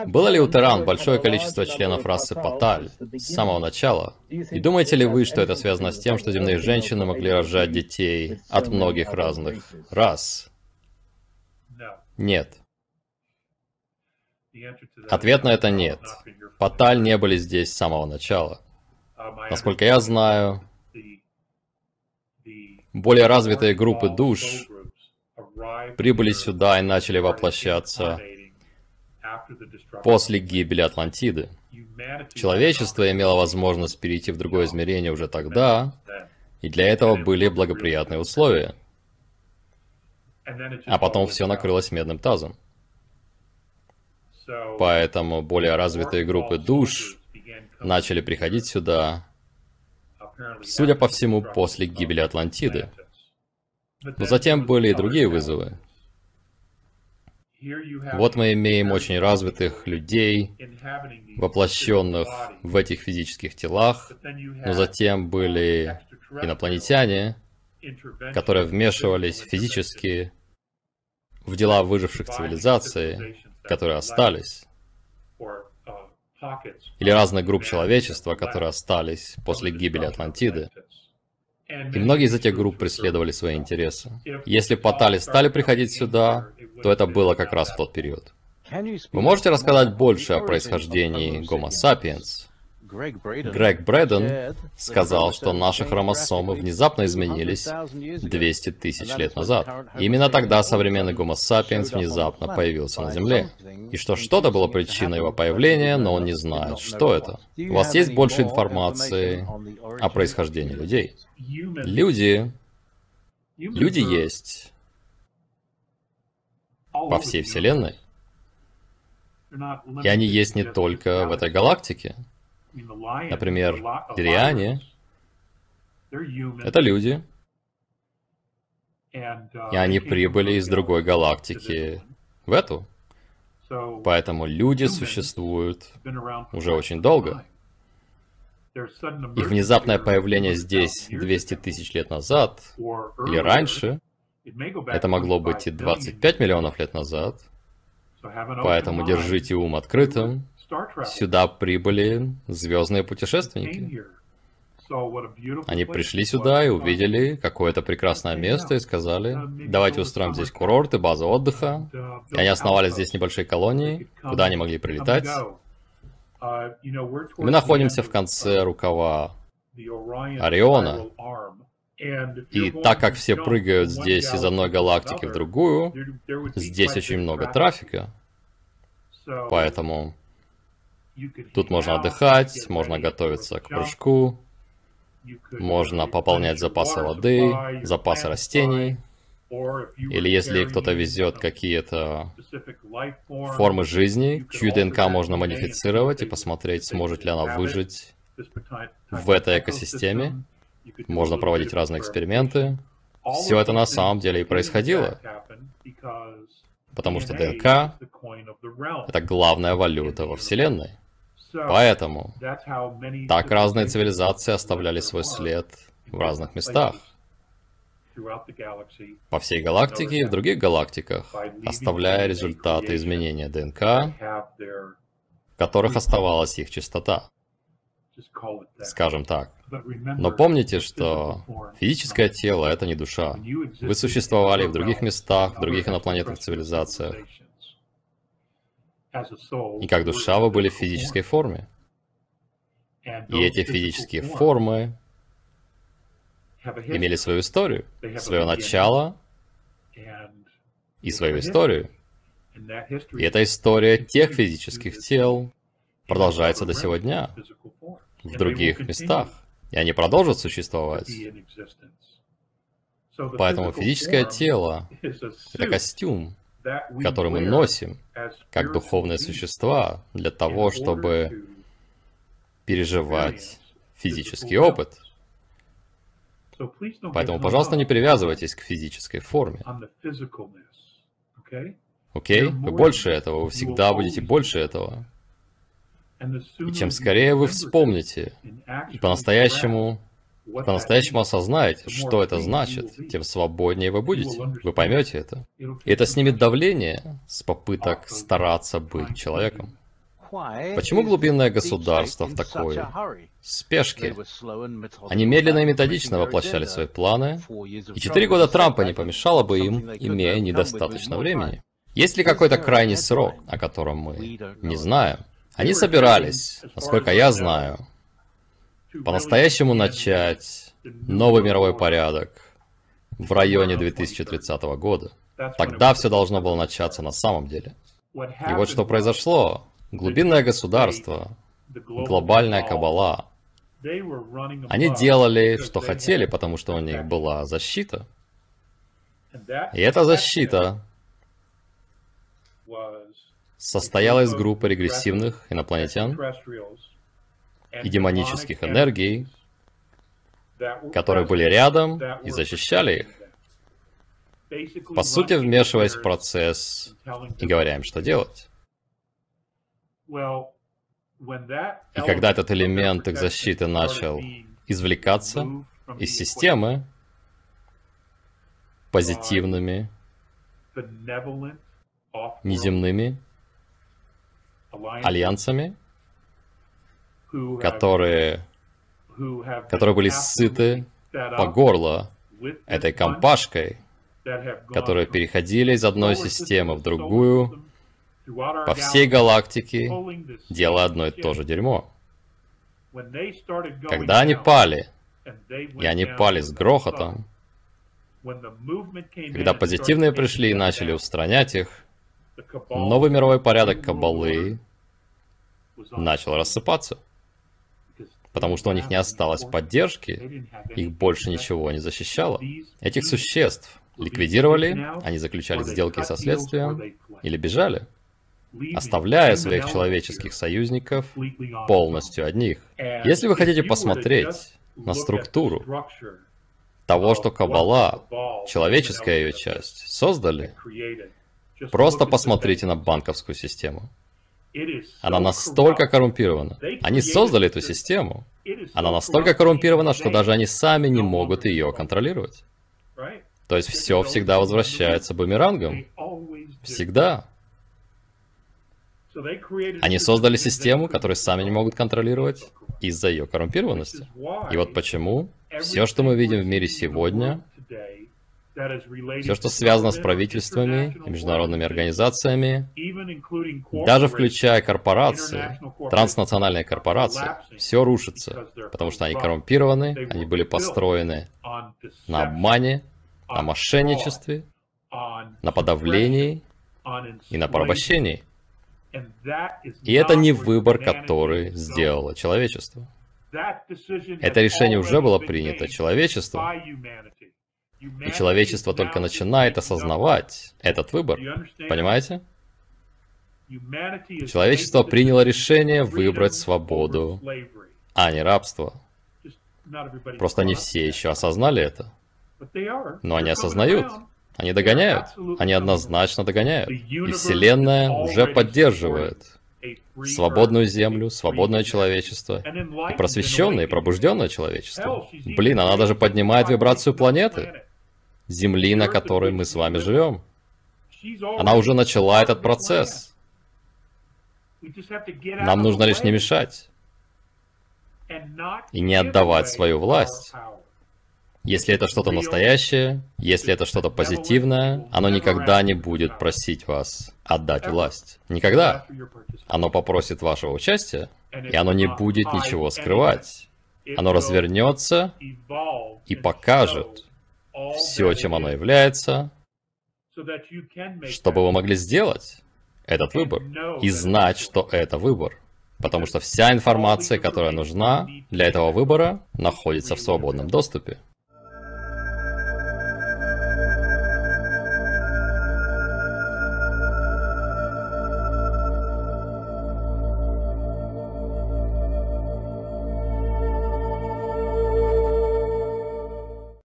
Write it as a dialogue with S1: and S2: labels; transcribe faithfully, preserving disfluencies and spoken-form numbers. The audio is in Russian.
S1: Было ли у Терран большое количество членов расы Паталь с самого начала? И думаете ли вы, что это связано с тем, что земные женщины могли рожать детей от многих разных рас? Нет. Ответ на это нет. Паталь не были здесь с самого начала. Насколько я знаю, более развитые группы душ прибыли сюда и начали воплощаться после гибели Атлантиды. Человечество имело возможность перейти в другое измерение уже тогда, и для этого были благоприятные условия. А потом все накрылось медным тазом. Поэтому более развитые группы душ начали приходить сюда, судя по всему, после гибели Атлантиды. Но затем были и другие вызовы. Вот мы имеем очень развитых людей, воплощенных в этих физических телах, но затем были инопланетяне, которые вмешивались физически в дела выживших цивилизаций, которые остались, или разных групп человечества, которые остались после гибели Атлантиды. И многие из этих групп преследовали свои интересы. Если Патали стали приходить сюда, то это было как раз в тот период. Вы можете рассказать больше о происхождении Homo sapiens? Грег Брэддон сказал, что наши хромосомы внезапно изменились двести тысяч лет назад. И именно тогда современный Homo sapiens внезапно появился на Земле. И что что-то было причиной его появления, но он не знает, что это. У вас есть больше информации о происхождении людей? Люди... Люди есть по всей Вселенной. И они есть не только в этой галактике. Например, лириане — это люди, и они прибыли из другой галактики в эту. Поэтому люди существуют уже очень долго. Их внезапное появление здесь двести тысяч лет назад или раньше, это могло быть и двадцать пять миллионов лет назад, поэтому держите ум открытым. Сюда прибыли звездные путешественники. Они пришли сюда и увидели какое-то прекрасное место и сказали: давайте устроим здесь курорт и базу отдыха. И они основали здесь небольшие колонии, куда они могли прилетать. Мы находимся в конце рукава Ориона. И так как все прыгают здесь из одной галактики в другую, здесь очень много трафика. Поэтому тут можно отдыхать, можно готовиться к прыжку, можно пополнять запасы воды, запасы растений. Или если кто-то везет какие-то формы жизни, чью ДНК можно модифицировать и посмотреть, сможет ли она выжить в этой экосистеме. Можно проводить разные эксперименты. Все это на самом деле и происходило. Потому что ДНК — это главная валюта во Вселенной. Поэтому так разные цивилизации оставляли свой след в разных местах. По всей галактике и в других галактиках, оставляя результаты изменения ДНК, в которых оставалась их чистота. Скажем так. Но помните, что физическое тело — это не душа. Вы существовали в других местах, в других инопланетных цивилизациях. И как душа вы были в физической форме. И эти физические формы имели свою историю, свое начало и свою историю. И эта история тех физических тел продолжается до сего дня в других местах. И они продолжат существовать. Поэтому физическое тело — это костюм, который мы носим как духовные существа для того, чтобы переживать физический опыт. Поэтому, пожалуйста, не привязывайтесь к физической форме. Окей? Вы больше этого, вы всегда будете больше этого. И чем скорее вы вспомните и по-настоящему по-настоящему осознаете, что это значит, тем свободнее вы будете. Вы поймете это. И это снимет давление с попыток стараться быть человеком. Почему глубинное государство в такой спешке? Они медленно и методично воплощали свои планы, и четыре года Трампа не помешало бы им, имея недостаточно времени. Есть ли какой-то крайний срок, о котором мы не знаем? Они собирались, насколько я знаю, по-настоящему начать новый мировой порядок в районе две тысячи тридцатого года. Тогда все должно было начаться на самом деле. И вот что произошло. Глубинное государство, глобальная кабала. Они делали, что хотели, потому что у них была защита. И эта защита состояла из группы регрессивных инопланетян и демонических энергий, которые были рядом и защищали их, по сути, вмешиваясь в процесс и говоря им, что делать. И когда этот элемент их защиты начал извлекаться из системы позитивными, неземными альянсами, которые, которые были сыты по горло этой компашкой, которые переходили из одной системы в другую, по всей галактике, делая одно и то же дерьмо. Когда они пали, и они пали с грохотом, когда позитивные пришли и начали устранять их, новый мировой порядок Каббалы начал рассыпаться. Потому что у них не осталось поддержки, их больше ничего не защищало. Этих существ ликвидировали, они заключали сделки со следствием или бежали, оставляя своих человеческих союзников полностью одних. Если вы хотите посмотреть на структуру того, что Каббала, человеческая ее часть, создали, просто посмотрите на банковскую систему. Она настолько коррумпирована. Они создали эту систему. Она настолько коррумпирована, что даже они сами не могут ее контролировать. То есть все всегда возвращается бумерангом. Всегда. Они создали систему, которую сами не могут контролировать из-за ее коррумпированности. И вот почему все, что мы видим в мире сегодня, все, что связано с правительствами и международными организациями, даже включая корпорации, транснациональные корпорации, все рушится, потому что они коррумпированы, они были построены на обмане, на мошенничестве, на подавлении и на порабощении. И это не выбор, который сделало человечество. Это решение уже было принято человечеством. И человечество только начинает осознавать этот выбор. Понимаете? Человечество приняло решение выбрать свободу, а не рабство. Просто не все еще осознали это. Но они осознают. Они догоняют. Они однозначно догоняют. И Вселенная уже поддерживает свободную Землю, свободное человечество, и просвещенное, и пробужденное человечество. Блин, она даже поднимает вибрацию планеты, Земли, на которой мы с вами живем. Она уже начала этот процесс. Нам нужно лишь не мешать и не отдавать свою власть. Если это что-то настоящее, если это что-то позитивное, оно никогда не будет просить вас отдать власть. Никогда. Оно попросит вашего участия, и оно не будет ничего скрывать. Оно развернется и покажет все, чем оно является, чтобы вы могли сделать этот выбор и знать, что это выбор. Потому что вся информация, которая нужна для этого выбора, находится в свободном доступе.